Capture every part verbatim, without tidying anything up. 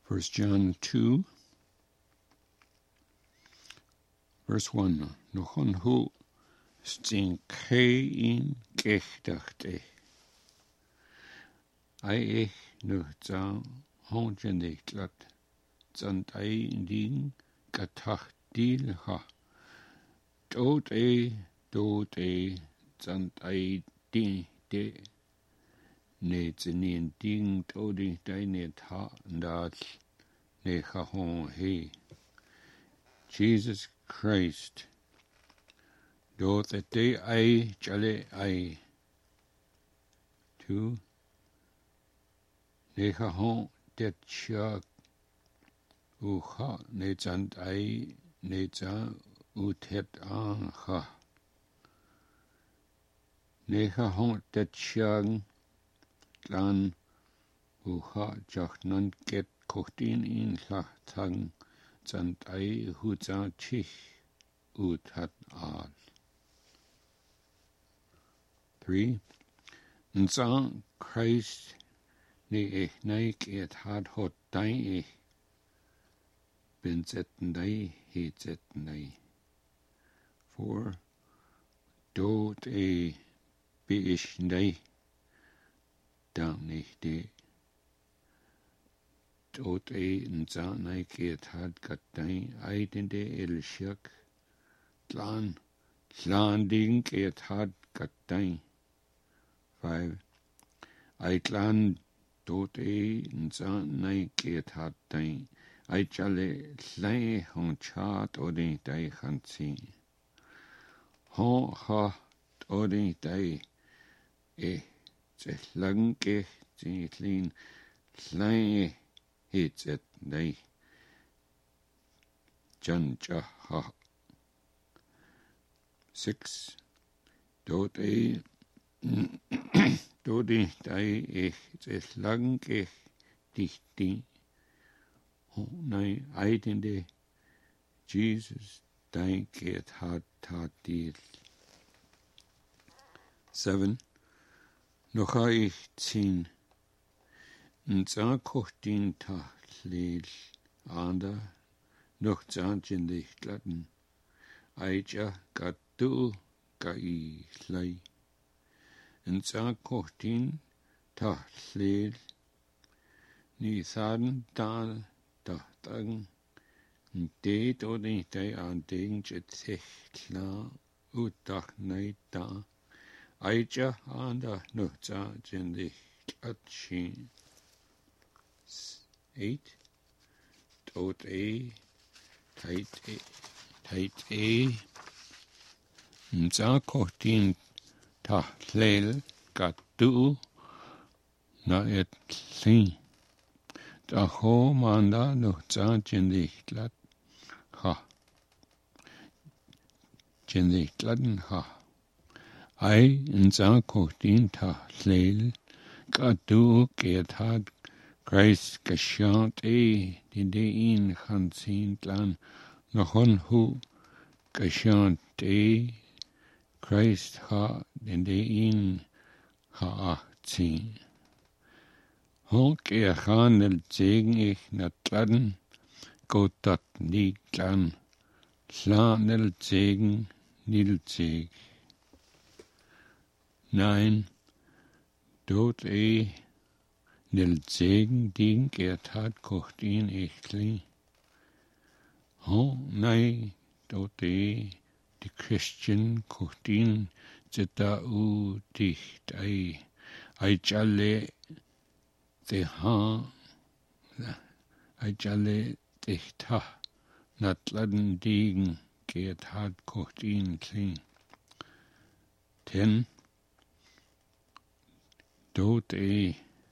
First John two, verse one. Nochon hu stin kein kechtachte. Ai ich nu za hongeneklat. Zant ai din katachtil ha. Dot e, dot e, zant ai di de. Ne zinien ding todi deine ta ndat ne hon he. Jesus Christ. Dot et de ai jale ai. Tu ne hon det chak uha ne zant ai ne za utet an ha. Ne hon det chak lan uha jachnan get kochtin in la tang zant ai huza chich utat al. Three. Nza Christ ne ich neik et had hot dai ich bin zetten dai he zetten dai. Four. Dot e bi ich dai dan nicht de. Dot e nza neik et had gat dai eiden de el shak tlan tlan ding et had gat dai. Five. Aitlan dot e nza neik et had dai. Aitjale llai hon chat odi dai chansi. Hon ha odi dai e ze lange ze tlin llai hit et dai. Jancha ha. Six. Dot e dodi dai e ze lange dichti. Nei eidende Jesus dai get had tat dir. Seven. Noch ha ich zehn. Nza kochtin ta leel anda noch zanchen dich glatten. Aija gatu gai lei. Nza kochtin ta leel ni thaden dal dachtang de odi de an ding jet sich klar utach nei da aija anda no za jindig atchin. Eight. Dot e tight e tight e nza kochtin ta leel gatu na et sin. Da ho manda no za jindig glat ha. Jindig glatten ha. Ai nza kochtin ta leel gatu get had Christ geschant e die de in chansin glan nochon hu geschant e Christ ha den de in ha achtzehn. Honk er chanel zegen ich nat gladden got dat nie glan schlanel zegen nil zeg. Nein dot e nil zegen ding er tat kocht in ichli. Ho nei dot e die Christian kocht in zeta u dicht ei ei jale de ha ei jale dicht ha nat laden digen get hat kocht in kli. Ten. Dot e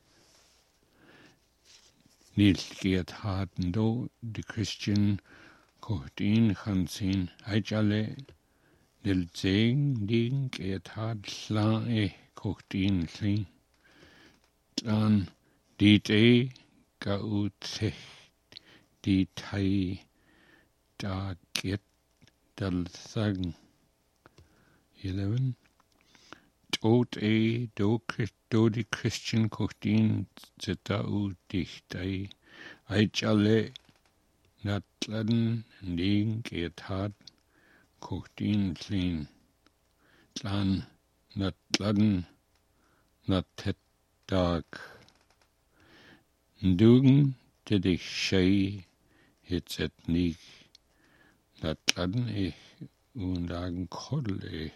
nil get haten do die Christian kocht in chansin ei jale nil zegen digen get hat sla e kocht in kli. Dan dit e ga ut die tai da get dal sagen. Eleven. Dot e do do die Christian kocht in zeta u dicht ei Aichale natladen ning etat kuchtin clean. Tlan natladen natet dag. Ndugen tedig shei hitzet nig. Natladen ich undagen koddel ich.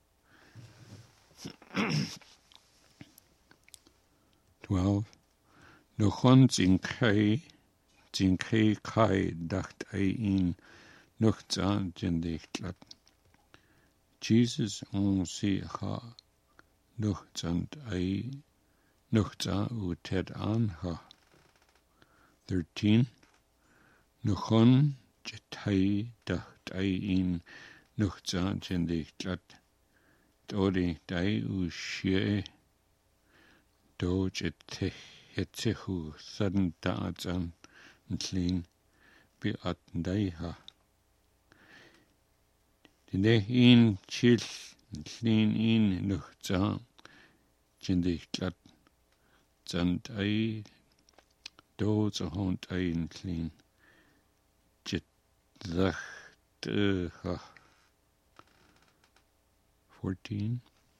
Twelve. Nuchon zin kai, zin kai kai dacht ei in noch zan jendichtlat. Jesus on si ha noch zand ei noch zan u ted an ha. Thirteen. Nuchon jetai dacht ei in noch zan jendichtlat. Dori dai u shie do jetech hetzehu sudden daatan and clean be at daiha. Dine in chill and clean in nuchza jindig glat zand ei do za hond ei and clean jit zach ha. Fourteen.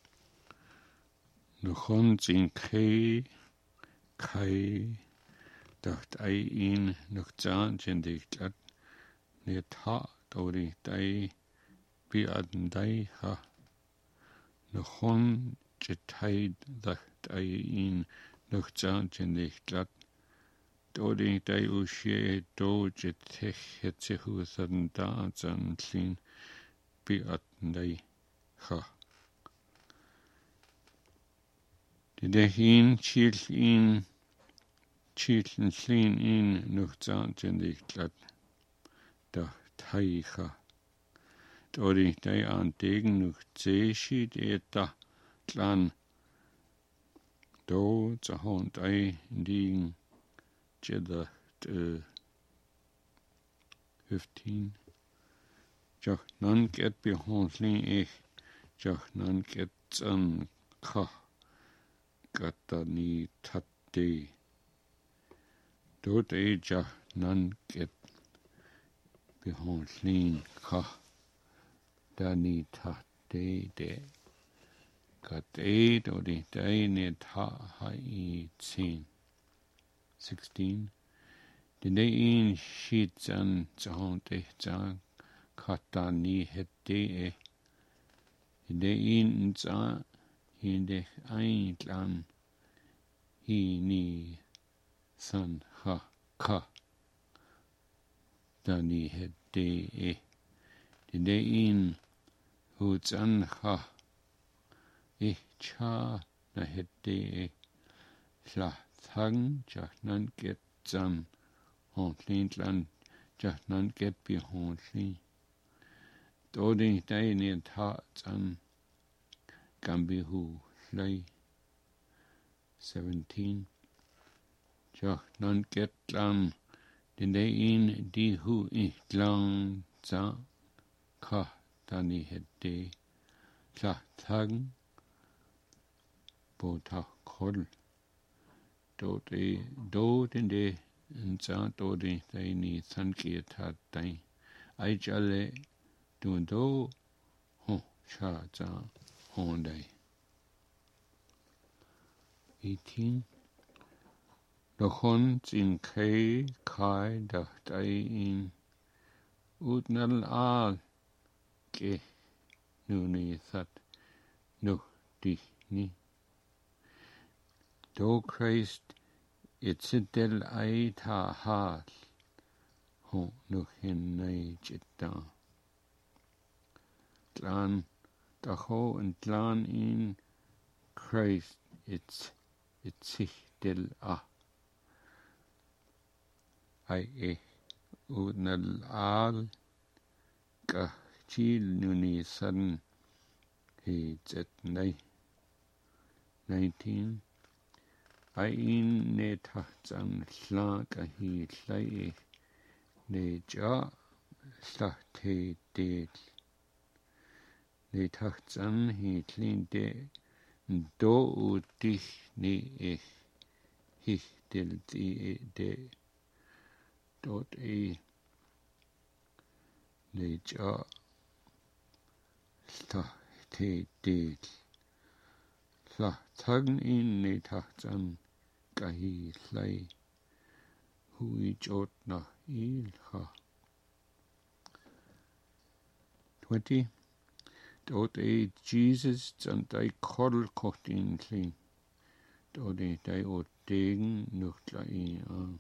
Nuchon zin kai kai dacht ei in noch zan jendig glat ne ta dori dai bi adn dai ha. Nuchon jetai dacht ei in noch zan jendig glat dori dai u shie do jetech hetzehu sudden da zan clean bi adn dai ha. De hin chil in chil and clean in noch zan jendig glat da taicha. Dori dai an degen noch zeshi de da klan do za hond ei liegen jeda uh, fifteen. Jach nan get behond lin ich jach nan get zan ka gata ni tatte. Dort ei jach nan get behond lin ka da ni tatte de. Gat ei dori dai ne ta hai zehn. Sixteen. Den ei in shit zan zahond ich zan kata ni hette e. Den ei in zan hinde ein klan hi ni san ha ka da ni hette e. Den ei in hu zan ha ich cha na hette e. Sla thang jach nan get zan hontlin klan jach nan get bi hontlin. Dodi dai ne ta zan gambi hu lei. Seventeen. Jach nan get klan den dai in di hu ich klan za ka dani hette. Sla thang bo ta kol. Do de do den de en za do de dai ni san ki ta dai. Ai jale do do ho cha za hon dai. Eighteen. Nochon zin kai kai dacht ei in utnal al ke nu ni sat nu di ni. Do Christ itsidel ei ta hal ho nu hin nei jitta. Tlan da ho en tlan in Christ it's itsidel a. Ai e utnal al ka chil nu ni san he zet nei. Nineteen. Ai in ne tachtan slag a hi llai ne ja slag te del. Ne tachtan hi tlin de do u dich ne ich hich del di de. dot e le ja sta te te la tagn in ne tachtan kahi llai hui jot na il ha. Twenty dot e Jesus and they coddle caught in clean dot e they o degen nuchtla i an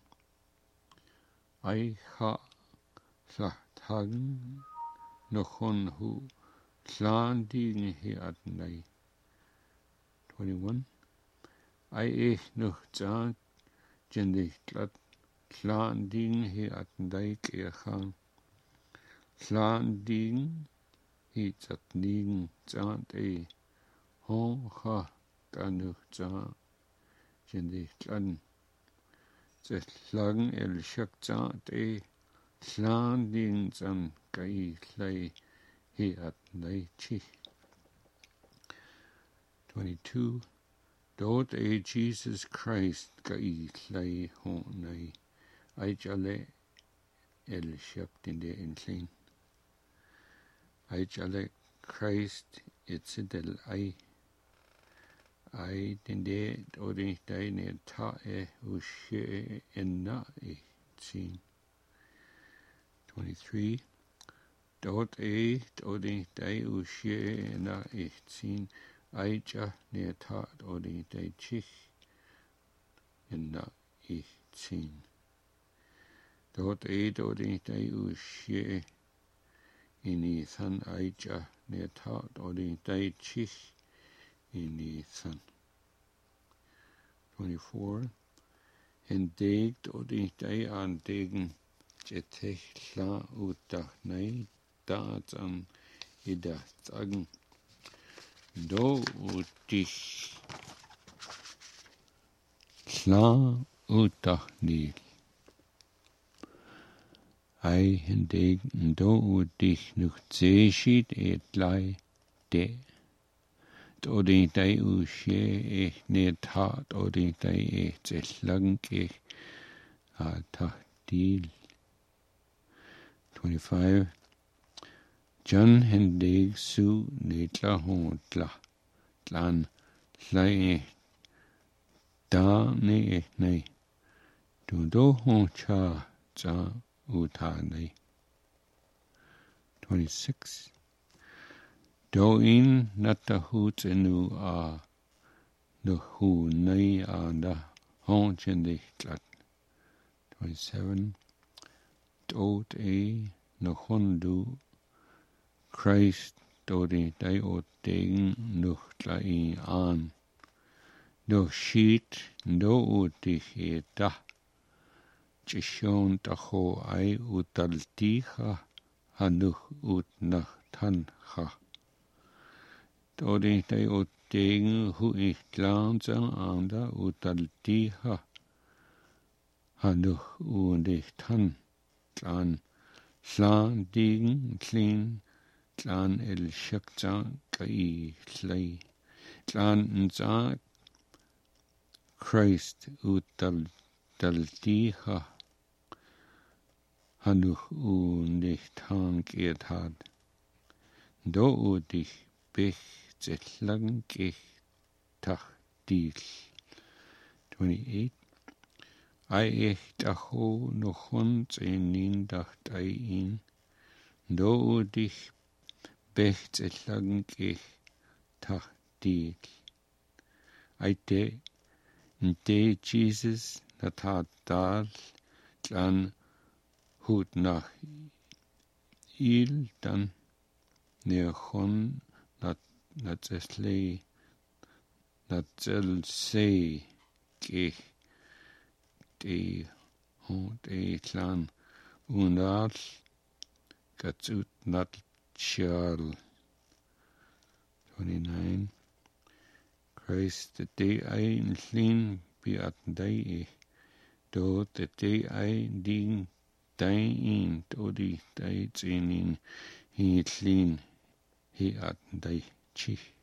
ai ha la tagn nochon hu Slan ding he at nay. Twenty-one. I eh noch zan jendig glad slan ding he at nay ke khang. Slan ding he at ning zan e ho ha kanuch zan jendig glad. Zet lang el shak zan e slan ding zan kai lay. He at nay chi. Twenty-two. Dort e Jesus Christ gai lay ho nay. I jale el shapt in the incline. I jale Christ it's del I. I dinde odi deine ta e ushe enna e sin. Twenty-three. Dort e odi dei ushe na e sin. Aija ne tat odi dei chich enna e sin. Dort e odi dei ushe ini san aija ne tat odi dei chich ini san. Twenty-four. En degt odi dei an degen jetech la utach nei dat an idacht sagen. Do dich klar utach ni. Ei hindegen do dich noch zeeshit et lei de. Odi dei ushe ich ne tat odi dei ich zeslang ich a tahdil. Twenty-five. John hendig su netla hontla tlan lei da ne ne du do honcha za uta ne. Twenty-six. Do in nata hut enu a no hu nei anda honchendig glat. Twenty-seven. Dot e no hondu Christ dodi dei o degen nuchtla i an. No sheet no o dich e da. Chishon tacho ai utal ticha hanuch ut nach tancha. Dodi dei o degen hu ich glanza anda utal ticha hanuch und ich tan. Klan slan degen clean. Klan el shakta kai slay. Klan nza Christ utal daltiha hanuch un dich tank et had. Do u dich bech zetlang ich tach dil. Twenty-eight. I echt acho noch ons enin dacht I in. Do u dich bech zetlang ich tach dil. I de de Jesus natat dal tlan hut nach il dan neachon nat natsle natsel se ich de hut e tlan unal gatsut nat chal. Twenty-nine. Christ the day ein llun bi at dei ich. Do the day ein ding dei in do di dei zinin hi llun hi at dei chich.